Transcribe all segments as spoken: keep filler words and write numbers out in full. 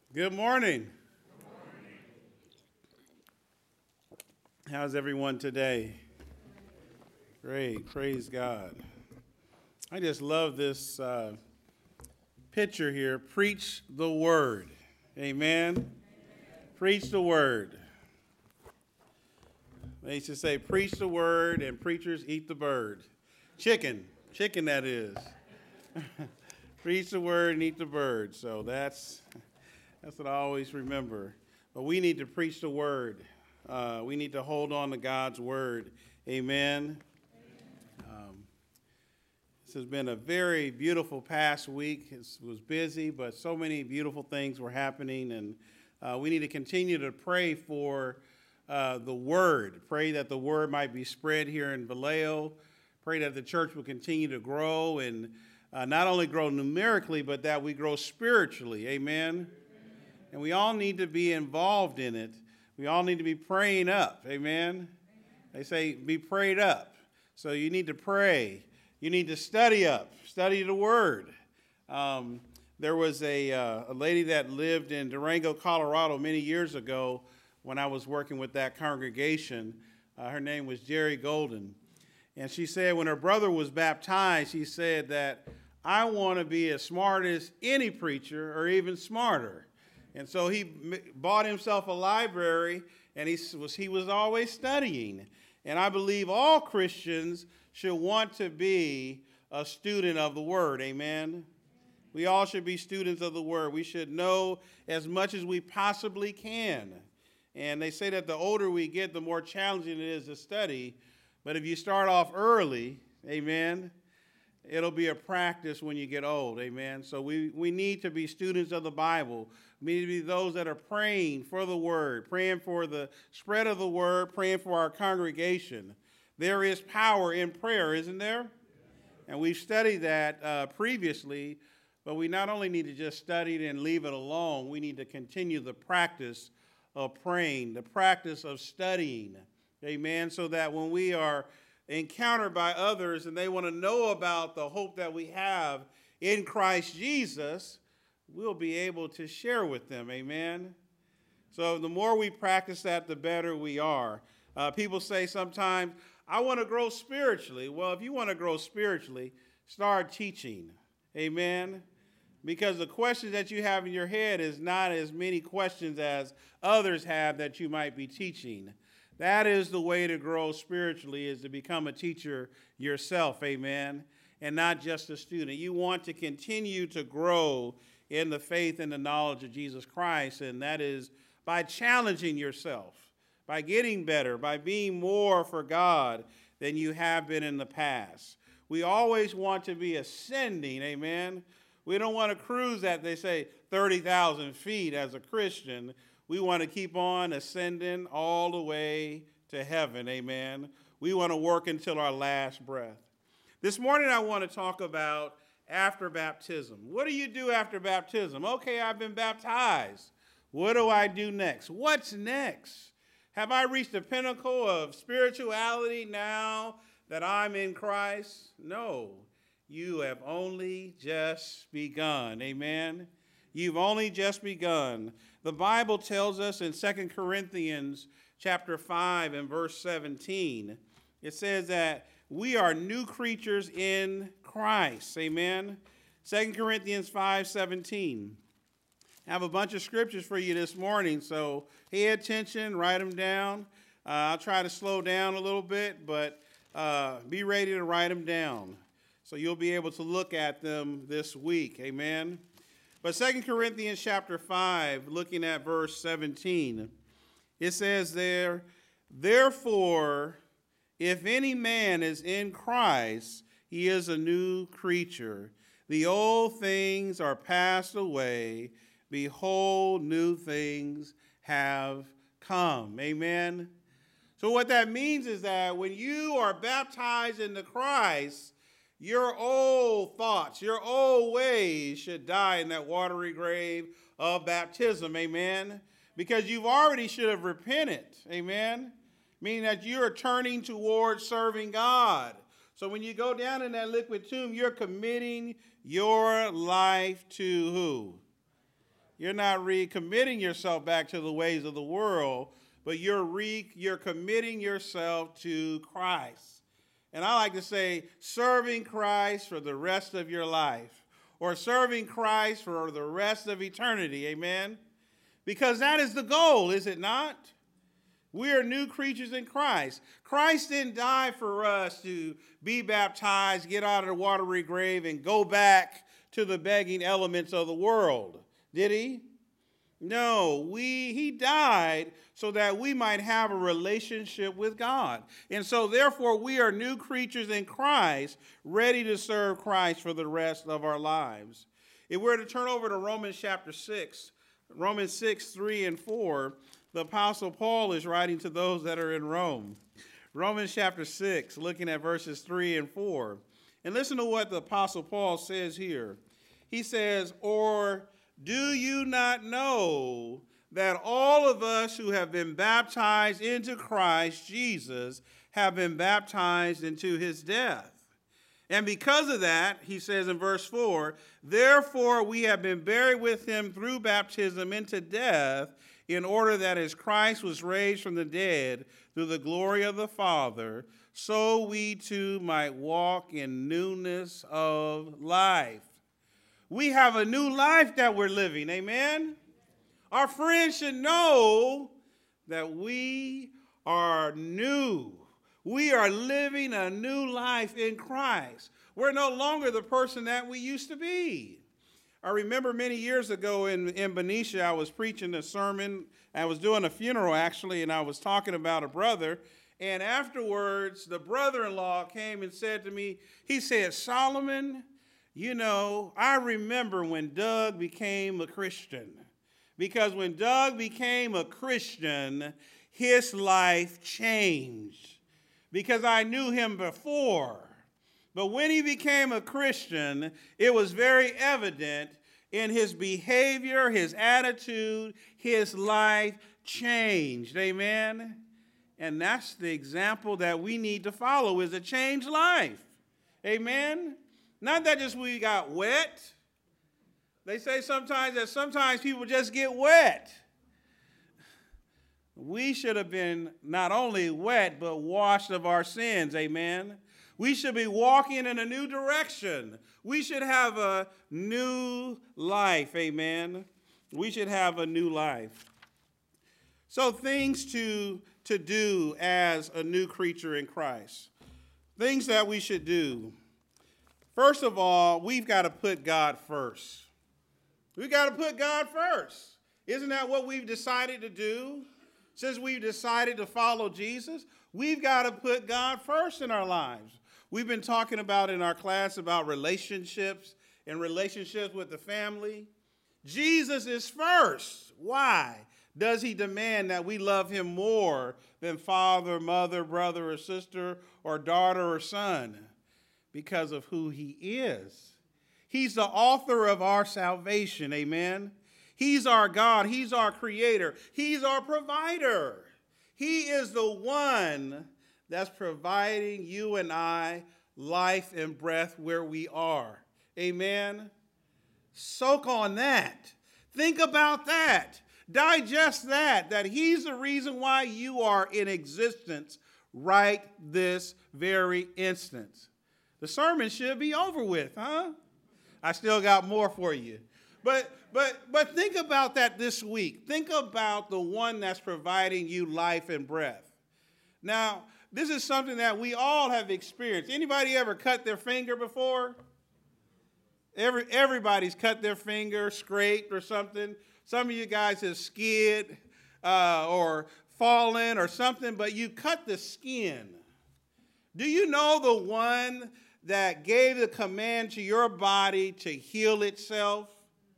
Good morning. How's everyone today? Great. Praise God. I just love this uh, picture here. Preach the word. Amen. Amen. Preach the word. They used to say, preach the word and preachers eat the bird. Chicken. Chicken, that is. Preach the word and eat the bird. So that's, that's what I always remember. But we need to preach the word. Uh, we need to hold on to God's word. Amen. Um, this has been a very beautiful past week. It was busy, but so many beautiful things were happening. And uh, we need to continue to pray for uh, the word. Pray that the word might be spread here in Vallejo. Pray that the church will continue to grow and uh, not only grow numerically, but that we grow spiritually. Amen. Amen. And we all need to be involved in it. We all need to be praying up. Amen? Amen. They say be prayed up. So you need to pray. You need to study up. Study the word. Um, there was a, uh, a lady that lived in Durango, Colorado many years ago when I was working with that congregation. Uh, her name was Jerry Golden. And she said when her brother was baptized, she said that I want to be as smart as any preacher or even smarter. And so he bought himself a library, and he was, he was always studying. And I believe all Christians should want to be a student of the Word. Amen? We all should be students of the Word. We should know as much as we possibly can. And they say that the older we get, the more challenging it is to study. But if you start off early, amen, it'll be a practice when you get old. Amen? So we, we need to be students of the Bible. We need to be those that are praying for the word, praying for the spread of the word, praying for our congregation. There is power in prayer, isn't there? And we've studied that uh, previously, but we not only need to just study it and leave it alone, we need to continue the practice of praying, the practice of studying, amen, so that when we are encountered by others and they want to know about the hope that we have in Christ Jesus, we'll be able to share with them, amen? So the more we practice that, the better we are. Uh, people say sometimes, I want to grow spiritually. Well, if you want to grow spiritually, start teaching, amen? Because the questions that you have in your head is not as many questions as others have that you might be teaching. That is the way to grow spiritually, is to become a teacher yourself, amen, and not just a student. You want to continue to grow in the faith and the knowledge of Jesus Christ, and that is by challenging yourself, by getting better, by being more for God than you have been in the past. We always want to be ascending, amen. We don't want to cruise at, they say, thirty thousand feet as a Christian. We want to keep on ascending all the way to heaven, amen. We want to work until our last breath. This morning I want to talk about after baptism. What do you do after baptism? Okay, I've been baptized. What do I do next? What's next? Have I reached the pinnacle of spirituality now that I'm in Christ? No, you have only just begun, amen. You've only just begun. The Bible tells us in Second Corinthians chapter five and verse seventeen, it says that we are new creatures in Christ. Amen. Second Corinthians five seventeen. I have a bunch of scriptures for you this morning, so pay attention, write them down. Uh, I'll try to slow down a little bit, but uh, be ready to write them down. So you'll be able to look at them this week. Amen. But Second Corinthians chapter five, looking at verse seventeen, it says there, therefore, if any man is in Christ, he is a new creature. The old things are passed away. Behold, new things have come. Amen. So what that means is that when you are baptized into Christ, your old thoughts, your old ways should die in that watery grave of baptism, amen? Because you've already should have repented, amen? Meaning that you're turning towards serving God. So when you go down in that liquid tomb, you're committing your life to who? You're not recommitting yourself back to the ways of the world, but you're re, you're committing yourself to Christ. And I like to say serving Christ for the rest of your life, or serving Christ for the rest of eternity, amen? Because that is the goal, is it not? We are new creatures in Christ. Christ didn't die for us to be baptized, get out of the watery grave, and go back to the begging elements of the world. Did he? No, we, he died so that we might have a relationship with God. And so therefore we are new creatures in Christ, ready to serve Christ for the rest of our lives. If we're to turn over to Romans chapter six, Romans six, three and four, the Apostle Paul is writing to those that are in Rome. Romans chapter six, looking at verses three and four. And listen to what the Apostle Paul says here. He says, or do you not know that all of us who have been baptized into Christ Jesus have been baptized into his death? And because of that, he says in verse four, therefore we have been buried with him through baptism into death, in order that as Christ was raised from the dead through the glory of the Father, so we too might walk in newness of life. We have a new life that we're living, amen? Our friends should know that we are new. We are living a new life in Christ. We're no longer the person that we used to be. I remember many years ago in, in Benicia, I was preaching a sermon. I was doing a funeral, actually, and I was talking about a brother. And afterwards, the brother-in-law came and said to me, he said, Solomon, you know, I remember when Doug became a Christian. Because when Doug became a Christian, his life changed. Because I knew him before. But when he became a Christian, it was very evident in his behavior, his attitude, his life changed. Amen? And that's the example that we need to follow, is a changed life. Amen? Not that just we got wet. They say sometimes that sometimes people just get wet. We should have been not only wet, but washed of our sins. Amen? We should be walking in a new direction. We should have a new life, amen? We should have a new life. So things to, to do as a new creature in Christ. Things that we should do. First of all, we've got to put God first. We've got to put God first. Isn't that what we've decided to do? Since we've decided to follow Jesus, we've got to put God first in our lives. We've been talking about in our class about relationships and relationships with the family. Jesus is first. Why? Does he demand that we love him more than father, mother, brother, or sister, or daughter, or son? Because of who he is. He's the author of our salvation, amen? He's our God. He's our creator. He's our provider. He is the one that's providing you and I life and breath where we are. Amen? Soak on that. Think about that. Digest that, that he's the reason why you are in existence right this very instant. The sermon should be over with, huh? I still got more for you. But but but think about that this week. Think about the one that's providing you life and breath. Now, this is something that we all have experienced. Anybody ever cut their finger before? Every, everybody's cut their finger, scraped or something. Some of you guys have skid uh, or fallen or something, but you cut the skin. Do you know the one that gave the command to your body to heal itself?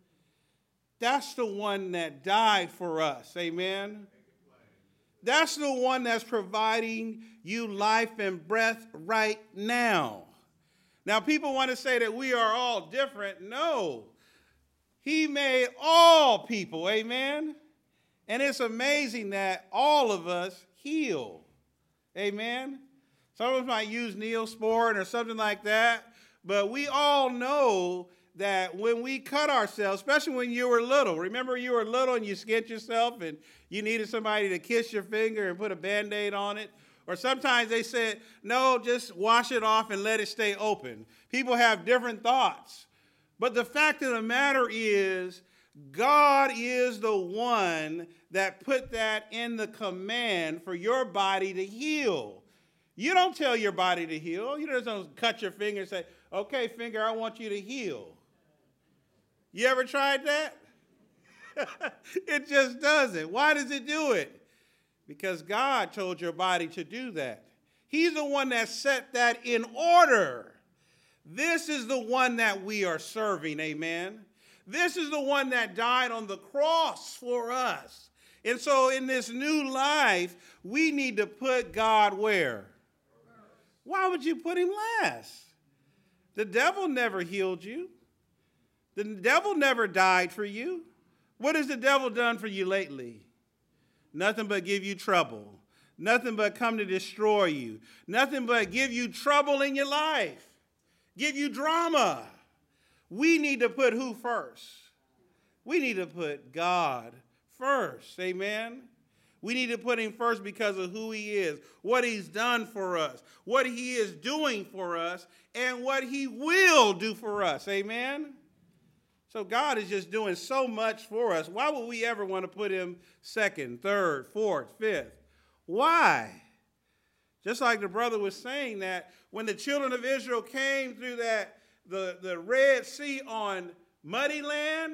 That's the one that died for us. Amen? That's the one that's providing you life and breath right now. Now, people want to say that we are all different. No. He made all people, amen? And it's amazing that all of us heal, amen? Some of us might use Neosporin or something like that, but we all know that when we cut ourselves, especially when you were little, remember you were little and you skinned yourself and you needed somebody to kiss your finger and put a Band-Aid on it? Or sometimes they said, no, just wash it off and let it stay open. People have different thoughts. But the fact of the matter is, God is the one that put that in the command for your body to heal. You don't tell your body to heal. You just don't cut your finger and say, okay, finger, I want you to heal. You ever tried that? It just doesn't. Why does it do it? Because God told your body to do that. He's the one that set that in order. This is the one that we are serving, amen? This is the one that died on the cross for us. And so in this new life, we need to put God where? Why would you put him last? The devil never healed you. The devil never died for you. What has the devil done for you lately? Nothing but give you trouble. Nothing but come to destroy you. Nothing but give you trouble in your life. Give you drama. We need to put who first? We need to put God first. Amen? We need to put him first because of who he is, what he's done for us, what he is doing for us, and what he will do for us. Amen? So God is just doing so much for us. Why would we ever want to put him second, third, fourth, fifth? Why? Just like the brother was saying that when the children of Israel came through that the, the Red Sea on muddy land,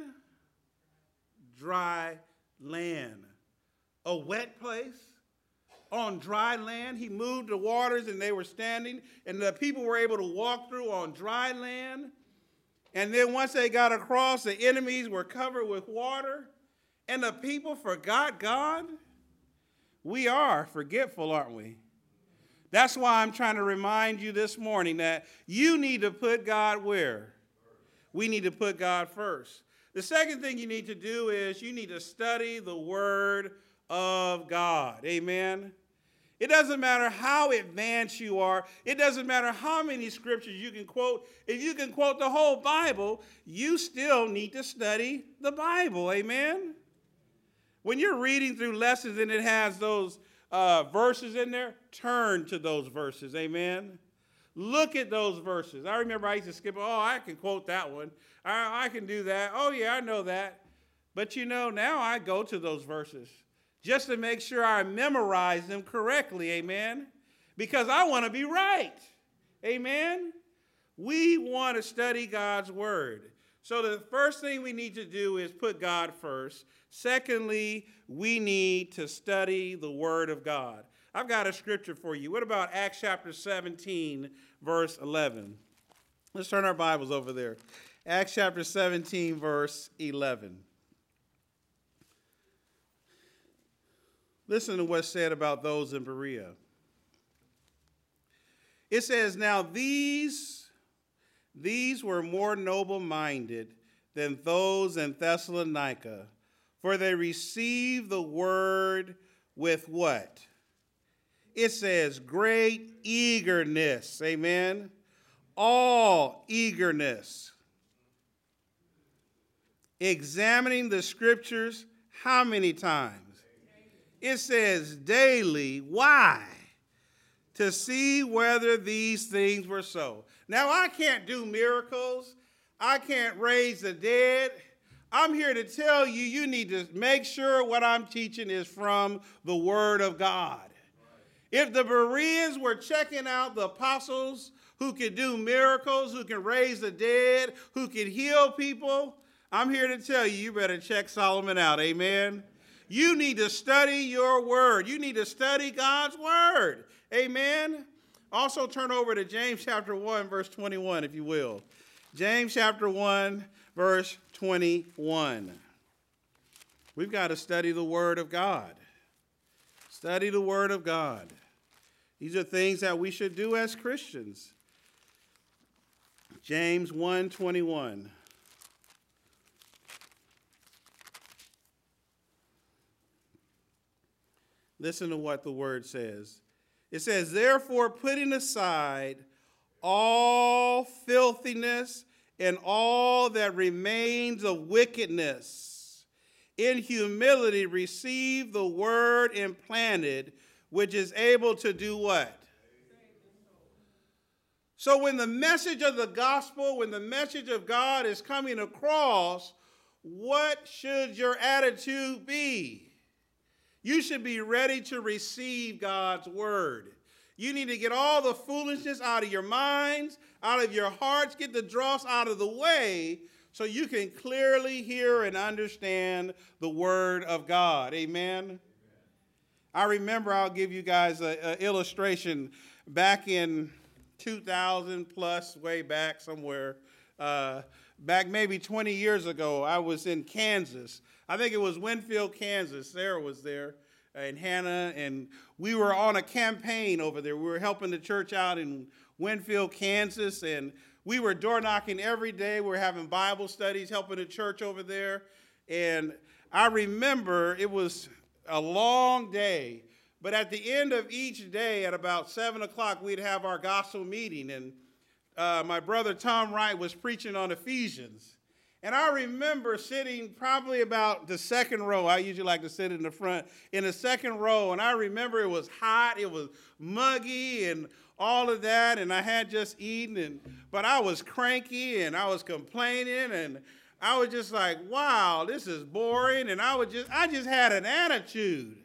dry land. A wet place on dry land. He moved the waters and they were standing, and the people were able to walk through on dry land. And then once they got across, the enemies were covered with water, and the people forgot God. We are forgetful, aren't we? That's why I'm trying to remind you this morning that you need to put God where? We need to put God first. The second thing you need to do is you need to study the Word of God. Amen? It doesn't matter how advanced you are. It doesn't matter how many scriptures you can quote. If you can quote the whole Bible, you still need to study the Bible. Amen? When you're reading through lessons and it has those uh, verses in there, turn to those verses. Amen? Look at those verses. I remember I used to skip, oh, I can quote that one. I, I can do that. Oh, yeah, I know that. But, you know, now I go to those verses just to make sure I memorize them correctly, amen? Because I want to be right, amen? We want to study God's word. So the first thing we need to do is put God first. Secondly, we need to study the word of God. I've got a scripture for you. What about Acts chapter seventeen, verse eleven? Let's turn our Bibles over there. Acts chapter seventeen, verse eleven. Listen to what's said about those in Berea. It says, now these, these were more noble-minded than those in Thessalonica, for they received the word with what? It says great eagerness. Amen? All eagerness. Examining the scriptures how many times? It says daily. Why? To see whether these things were so. Now, I can't do miracles. I can't raise the dead. I'm here to tell you, you need to make sure what I'm teaching is from the Word of God. If the Bereans were checking out the apostles who could do miracles, who can raise the dead, who can heal people, I'm here to tell you, you better check Solomon out. Amen? You need to study your word. You need to study God's word. Amen? Also turn over to James chapter one, verse twenty-one, if you will. James chapter one, verse twenty-one. We've got to study the word of God. Study the word of God. These are things that we should do as Christians. James one twenty-one. Listen to what the word says. It says, therefore, putting aside all filthiness and all that remains of wickedness. In humility receive the word implanted, which is able to do what? So when the message of the gospel, when the message of God is coming across, what should your attitude be? You should be ready to receive God's word. You need to get all the foolishness out of your minds, out of your hearts, get the dross out of the way so you can clearly hear and understand the word of God. Amen? Amen. I remember, I'll give you guys an illustration. Back in two thousand plus, way back somewhere, uh, back maybe twenty years ago, I was in Kansas. I think it was Winfield, Kansas. Sarah was there, and Hannah, and we were on a campaign over there. We were helping the church out in Winfield, Kansas, and we were door knocking every day. We were having Bible studies, helping the church over there. And I remember it was a long day, but at the end of each day, at about seven o'clock, we'd have our gospel meeting, and uh, my brother Tom Wright was preaching on Ephesians. And I remember sitting probably about the second row. I usually like to sit in the front, in the second row. And I remember it was hot, it was muggy and all of that. And I had just eaten, and, but I was cranky and I was complaining. And I was just like, wow, this is boring. And I, would just, I just had an attitude.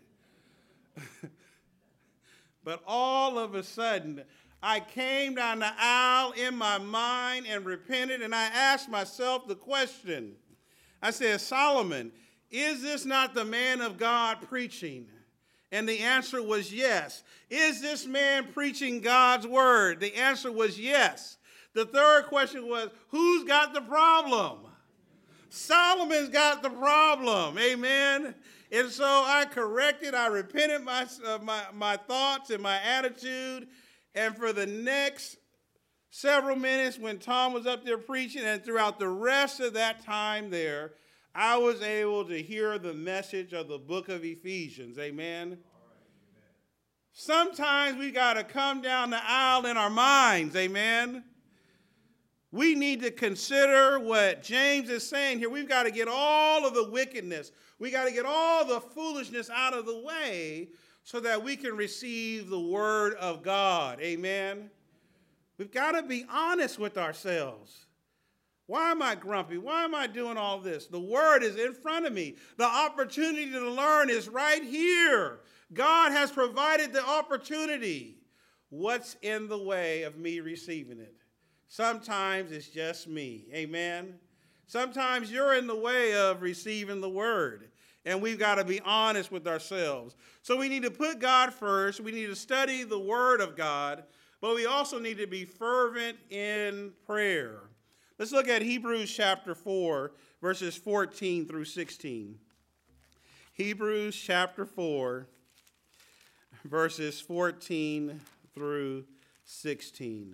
But all of a sudden, I came down the aisle in my mind and repented, and I asked myself the question. I said, Solomon, is this not the man of God preaching? And the answer was yes. Is this man preaching God's word? The answer was yes. The third question was, who's got the problem? Solomon's got the problem. Amen. And so I corrected, I repented my, uh, my, my thoughts and my attitude. And for the next several minutes when Tom was up there preaching, and throughout the rest of that time there, I was able to hear the message of the book of Ephesians. Amen? All right, amen. Sometimes we got to come down the aisle in our minds. Amen? We need to consider what James is saying here. We've got to get all of the wickedness. We got to get all the foolishness out of the way so that we can receive the word of God. Amen? We've got to be honest with ourselves. Why am I grumpy? Why am I doing all this? The word is in front of me. The opportunity to learn is right here. God has provided the opportunity. What's in the way of me receiving it? Sometimes it's just me. Amen? Sometimes you're in the way of receiving the word. And we've got to be honest with ourselves. So we need to put God first. We need to study the word of God. But we also need to be fervent in prayer. Let's look at Hebrews chapter four, verses fourteen through sixteen. Hebrews chapter four, verses fourteen through sixteen.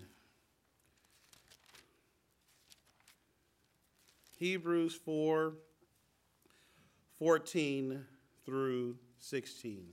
Hebrews four, fourteen through sixteen.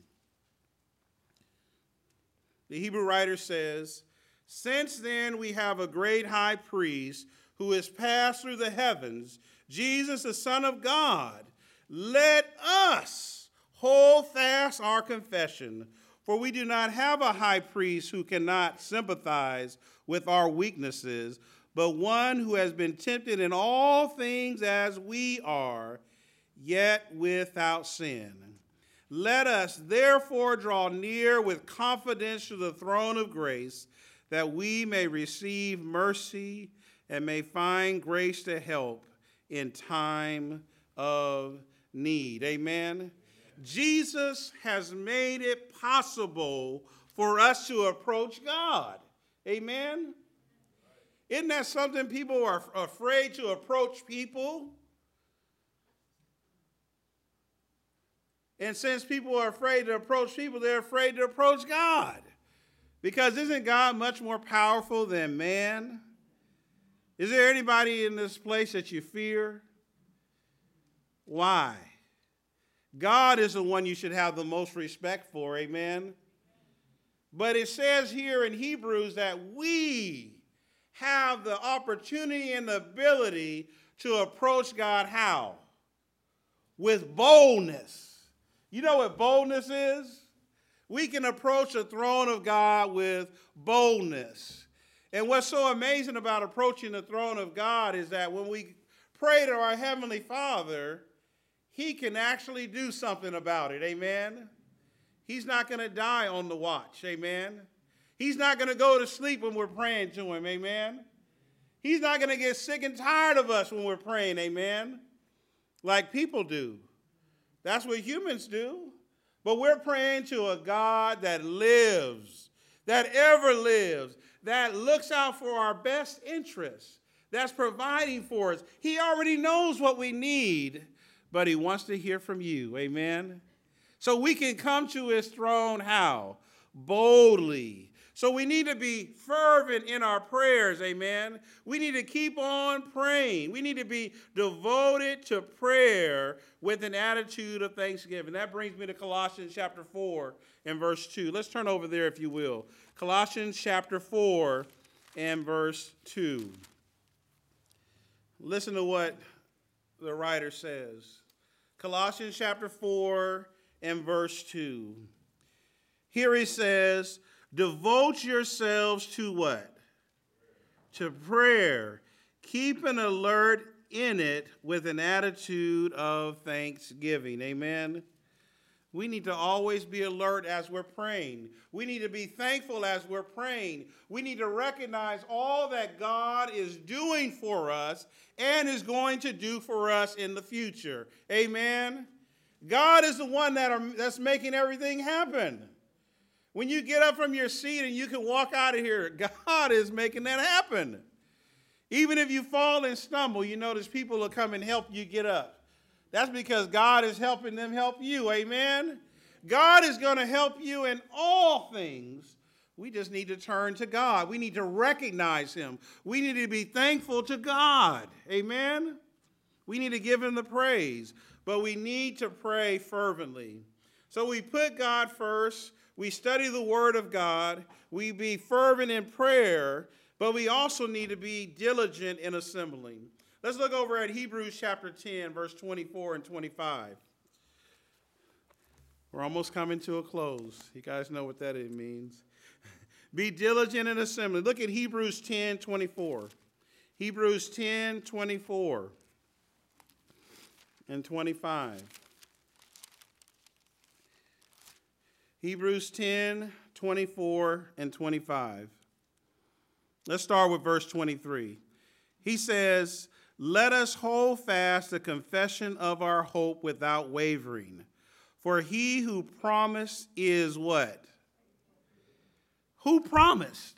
The Hebrew writer says, "Since then we have a great high priest who has passed through the heavens, Jesus, the Son of God. Let us hold fast our confession, for we do not have a high priest who cannot sympathize with our weaknesses, but one who has been tempted in all things as we are, yet without sin. Let us therefore draw near with confidence to the throne of grace, that we may receive mercy and may find grace to help in time of need." Amen? Amen. Jesus has made it possible for us to approach God. Amen? Isn't that something people are afraid to approach people? And since people are afraid to approach people, they're afraid to approach God. Because isn't God much more powerful than man? Is there anybody in this place that you fear? Why? God is the one you should have the most respect for, amen? But it says here in Hebrews that we have the opportunity and the ability to approach God how? With boldness. You know what boldness is? We can approach the throne of God with boldness. And what's so amazing about approaching the throne of God is that when we pray to our Heavenly Father, He can actually do something about it. Amen? He's not going to die on the watch. Amen? He's not going to go to sleep when we're praying to Him. Amen? He's not going to get sick and tired of us when we're praying. Amen? Like people do. That's what humans do. But we're praying to a God that lives, that ever lives, that looks out for our best interests, that's providing for us. He already knows what we need, but He wants to hear from you. Amen? So we can come to His throne how? Boldly. So we need to be fervent in our prayers, amen? We need to keep on praying. We need to be devoted to prayer with an attitude of thanksgiving. That brings me to Colossians chapter four and verse two. Let's turn over there if you will. Colossians chapter four and verse two. Listen to what the writer says. Colossians chapter four and verse two. Here he says, devote yourselves to what? To prayer. Keep an alert in it with an attitude of thanksgiving. Amen. We need to always be alert as we're praying. We need to be thankful as we're praying. We need to recognize all that God is doing for us and is going to do for us in the future. Amen. God is the one that are, that's making everything happen. When you get up from your seat and you can walk out of here, God is making that happen. Even if you fall and stumble, you notice people will come and help you get up. That's because God is helping them help you. Amen? God is going to help you in all things. We just need to turn to God. We need to recognize Him. We need to be thankful to God. Amen? We need to give Him the praise. But we need to pray fervently. So we put God first. We study the Word of God. We be fervent in prayer. But we also need to be diligent in assembling. Let's look over at Hebrews chapter ten, verse twenty-four and twenty-five. We're almost coming to a close. You guys know what that means. Be diligent in assembling. Look at Hebrews ten, twenty-four. Hebrews ten, twenty-four and twenty-five. Hebrews ten, twenty-four and twenty-five. Let's start with verse twenty-three. He says, let us hold fast the confession of our hope without wavering. For he who promised is what? Who promised?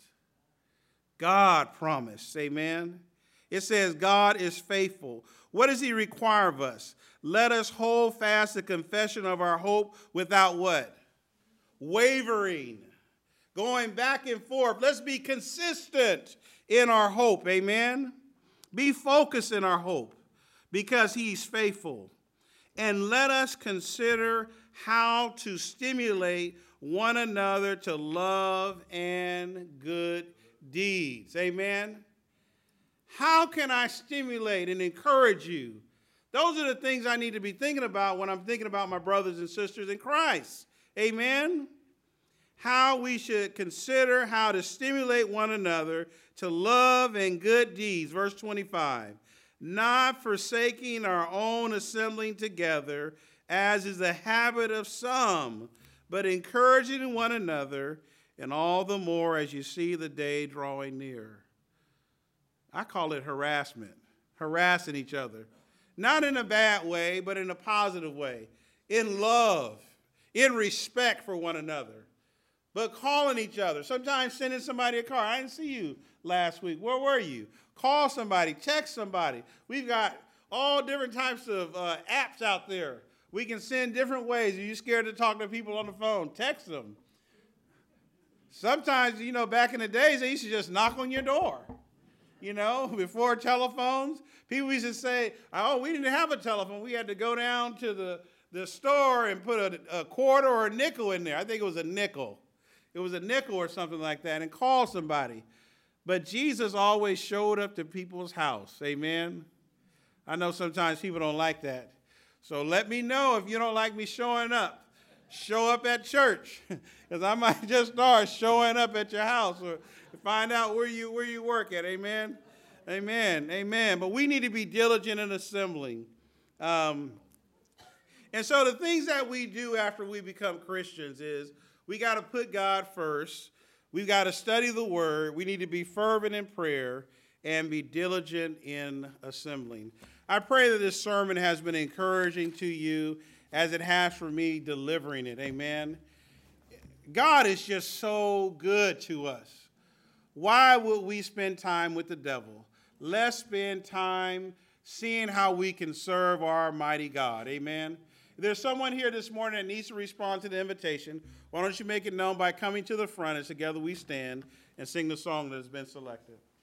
God promised. Amen. It says God is faithful. What does He require of us? Let us hold fast the confession of our hope without what? Wavering. Going back and forth. Let's be consistent in our hope. Amen. Be focused in our hope because He's faithful. And let us consider how to stimulate one another to love and good deeds. Amen. How can I stimulate and encourage you? Those are the things I need to be thinking about when I'm thinking about my brothers and sisters in Christ. Amen. How we should consider how to stimulate one another to love and good deeds. Verse twenty-five, not forsaking our own assembling together, as is the habit of some, but encouraging one another, and all the more as you see the day drawing near. I call it harassment, harassing each other. Not in a bad way, but in a positive way. In love, in respect for one another. But calling each other. Sometimes sending somebody a card. I didn't see you last week. Where were you? Call somebody. Text somebody. We've got all different types of uh, apps out there. We can send different ways. Are you scared to talk to people on the phone? Text them. Sometimes, you know, back in the days, they used to just knock on your door. You know, before telephones, people used to say, oh, we didn't have a telephone. We had to go down to the, the store and put a, a quarter or a nickel in there. I think it was a nickel. It was a nickel or something like that, and call somebody. But Jesus always showed up to people's house. Amen. I know sometimes people don't like that. So let me know if you don't like me showing up. Show up at church, because I might just start showing up at your house or find out where you where you work at. Amen. Amen. Amen. But we need to be diligent in assembling. Um, and so the things that we do after we become Christians is we got to put God first. We've got to study the word. We need to be fervent in prayer and be diligent in assembling. I pray that this sermon has been encouraging to you as it has for me delivering it. Amen. God is just so good to us. Why would we spend time with the devil? Let's spend time seeing how we can serve our mighty God. Amen. If there's someone here this morning that needs to respond to the invitation, why don't you make it known by coming to the front as together we stand and sing the song that has been selected.